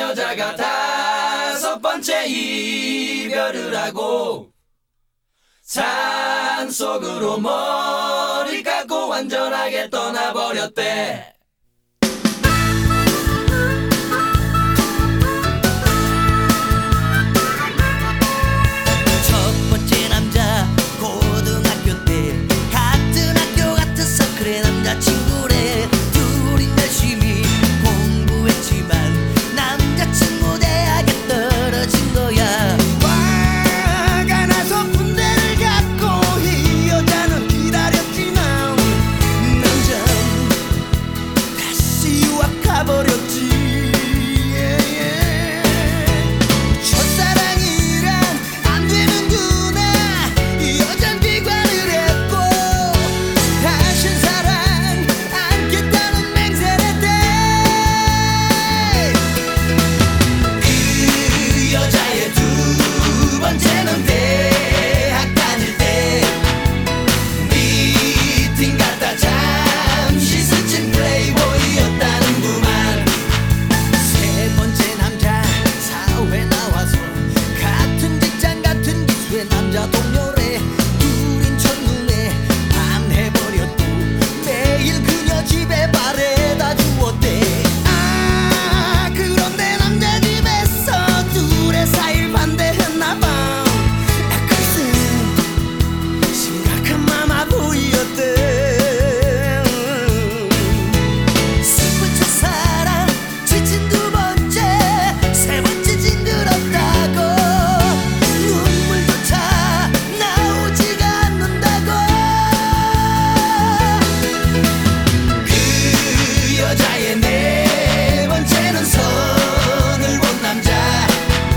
여자가 다섯 번째 이별을 하고 산속으로 머리 깎고 완전하게 떠나버렸대. 첫 번째 남자 고등학교 때 같은 학교 같은 서클의 남자친구래. 둘이 열심히 공부했지만 남자친구 대학에 떨어진 거야. 화가 나서 군대를 갔고 이 여자는 기다렸지만 남자는 다시 유학 가버렸지. 첫사랑이란 안 되는구나 이 여잔 비관을 했고 다신 사랑 않겠다는 맹세를 했대. 그 여자의 두 번째는 대학 다닐 때 미팅 갔다 잠시 스친 플레이보이였다는구만. 세 번째 남자 사회 나와서 같은 직장 같은 기수의 남자 동료래. 둘인 첫눈에 반해버렸고 매일 그녀 집에 바래다 주었대. 아 그런데 남자 집에서 둘의 사이를 반대했나봐. 글쎄 심각한 마마 보이었대. 슬픈 첫사랑 지친 두 번째 세 번째 징그럽다고 눈물조차 나오지가 않는다고. 그 여자의 네 번째는 선을 본 남자.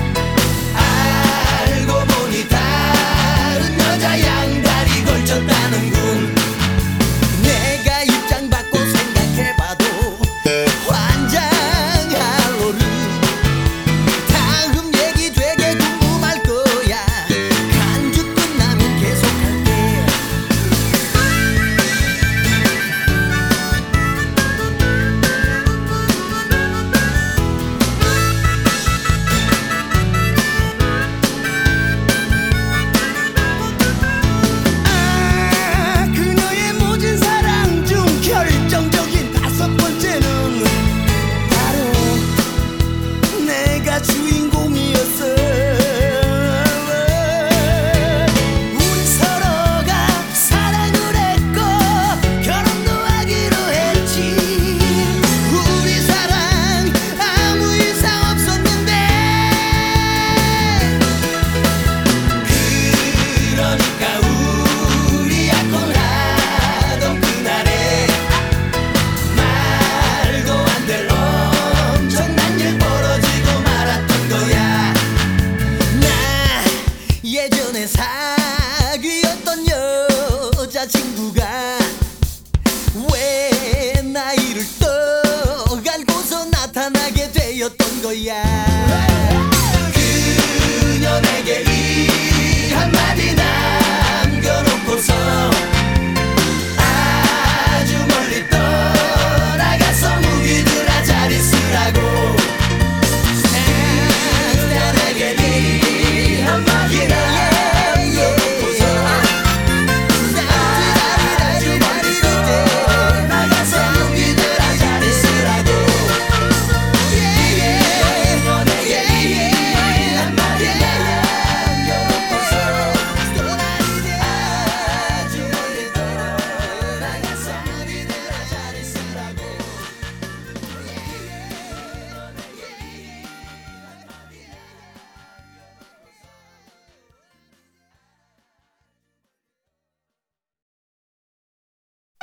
알고 보니 다른 여자 양다리 걸쳤다는군. 내가 입장 바꿔 생각해봐도 환장하로를. 다음 얘기 되게 궁금할 거야. 간주 끝나면 계속할게. 아 그녀의 모진 사랑 중 결정적인 다섯 번째는 바로 내가 주인공이었어. 우리 서로가 사랑을 했고 결혼도 하기로 했지. 우리 사랑 아무 이상 없었는데. 그러니까 우리 약혼하던 그날에 말도 안 될 엄청난 일 벌어지고 말았던 거야. 나 예전에 사귀었던 여자친구가 왜 나이를 떠갈고서 나타나게 되었던 거야.